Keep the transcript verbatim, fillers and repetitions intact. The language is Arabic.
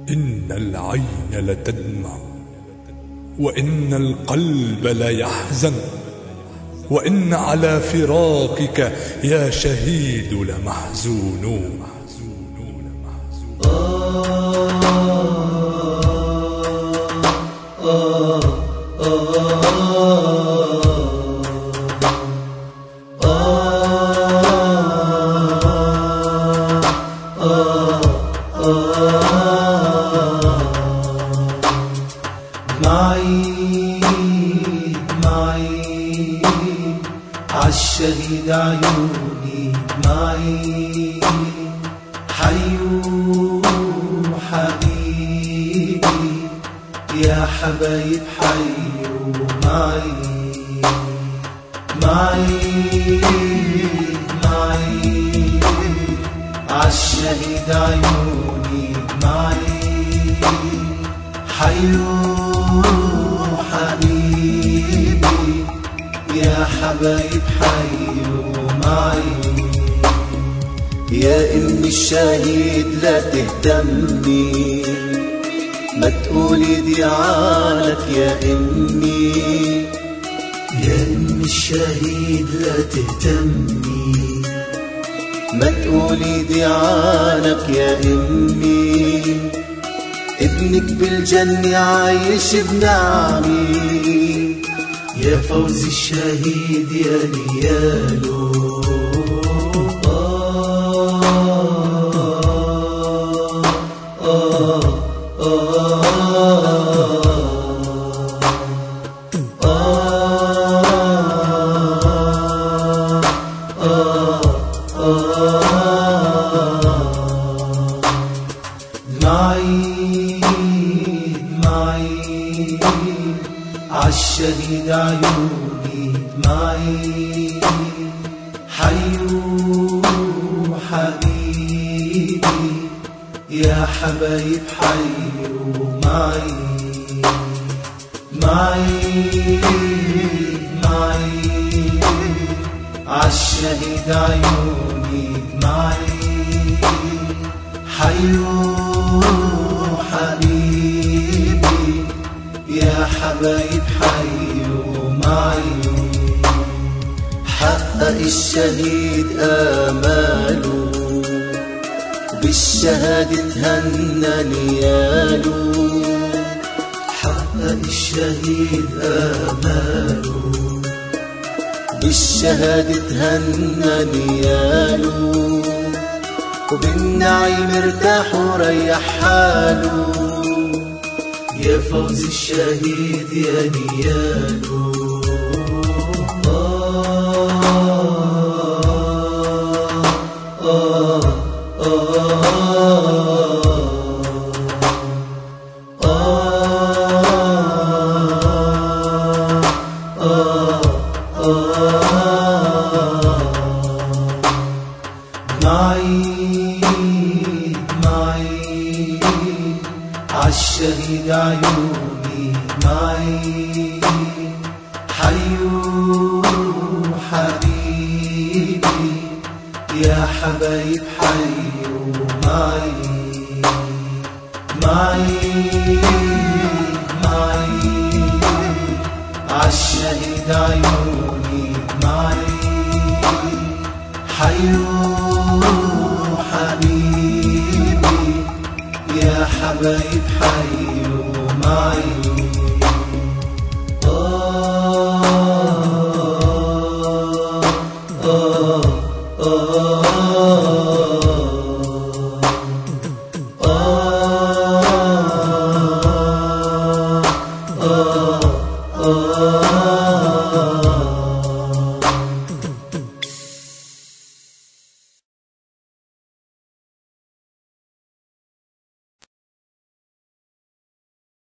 إن العين لتدمع وإن القلب ليحزن وإن على فراقك يا شهيد لمحزونون. معي معي عالشهيد عيوني معي حيو حبيبي يا حبايب حيو معي معي معي عالشهيد عيوني معي حيو حبيبي يا حبايب حيوا معي. يا ام الشهيد لا تهتمي ما تقولي دي عنك يا امي. يا ام الشهيد لا تهتمي ما تقولي دي عنك يا امي. ابنك بالجنة عايش بنعمي يا فوز الشهيد يا نيالو. آه آه معي معي عالشهيد عيوني معي حيو حبيبي يا حبايب حيو معي معي معي عالشهيد عيوني معي حيو حبيبي يا حبايب حيوا معي. حقق الشهيد آماله بالشهادة تهنى نياله. حقق الشهيد آماله بالشهادة تهنى نياله. وبالنعيم ارتاح وريح حاله يا فوز الشهيد يا نياله. آه آه آه معي معي عالشهيد عيوني معي حيو حبيبي يا حبايب حيو معي معي معي عالشهيد عيوني معي حيو حبيبي يا حبايب حيوا معي.